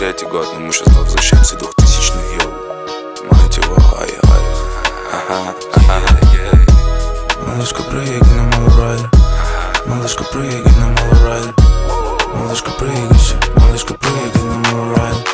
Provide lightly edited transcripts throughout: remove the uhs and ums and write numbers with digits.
2003 год, но мы сейчас возвращаемся в 2000-х, йоу. Мать его, ай-ай. Малышка, прыгай на малорале. Малышка, прыгай на малорале. Малышка, прыгай, малышка, прыгай на малорале.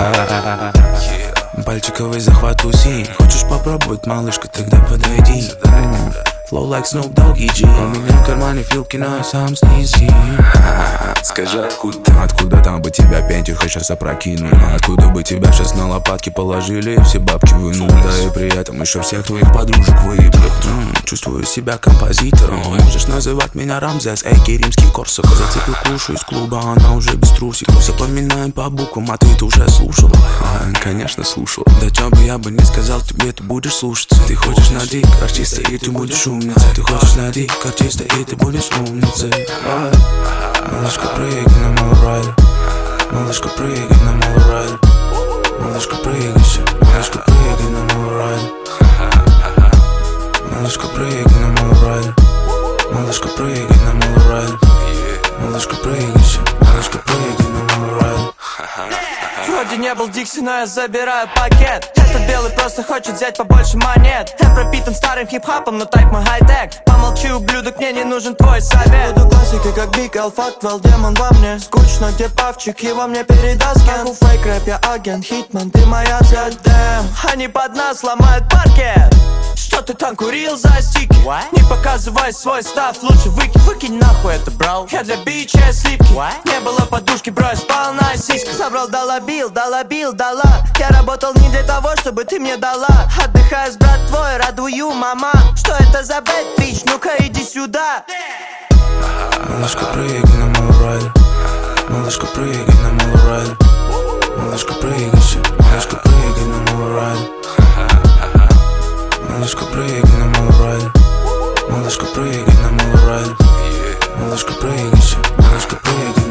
Пальчиковый захват УЗИ. Хочешь попробовать, малышка, тогда подойди. Flow like Snoop Doggy G. У меня в кармане филки, но я сам снизу. Скажи, откуда там бы тебя пентюха сейчас опрокинул? Откуда бы тебя сейчас на лопатки положили и все бабки вынули? Да и при этом еще всех твоих подружек выебли. Чувствую себя композитором. Можешь называть меня Рамзес, эйки римский Корсак. Зацепил клушу из клуба, она уже без трусиков. Запоминаем по буквам, а ты уже слушал? Конечно, слушал. Да чё бы я бы не сказал, тебе ты будешь слушаться. Ты хочешь на дик артиста и ты будешь умницей. Ты хочешь на дик артиста и ты будешь умницей. Малышка, прыгай на малорале. Малышка, прыгай на малорале. Малышка, прыгай, малышка, прыгай на малорале. Малышка, прыгай на малорале. Малышка, прыгай на малорале. Малышка, прыгай, малышка, прыгай на малорале. Вроде не был Дикси, но я забираю пакет. Этот белый просто хочет взять побольше монет. Я пропитан старым хип-хопом, но тайп мой хай-тек. Помолчи, ублюдок, мне не нужен твой совет. Буду классикой, как Биг Алфат, твел демон во мне. Скучно, где павчик, его мне передаст ген. У фейк рэп, я агент, хитман, ты моя цель, дэм. Они под нас ломают паркет. Что ты там курил за стики? Не показывай свой став, лучше выкинь нахуй это, бро. Я для бича слипки. Не было подушки, бро, я спал на сиськах. Собрал, дала. Я работал не для того, чтобы ты мне дала. Отдыхаю с брат твой, радую мама. Что это за бэд, бич, ну-ка иди сюда. Малышка, прыгай на малорале. Малышка, прыгай на малорале. Малышка, прыгай, малышка, прыгай на малорале. Малышка, прыгай на малорале. Малышка, прыгай на малорале. Малышка, прыгай, малышка, прыгай на малорале.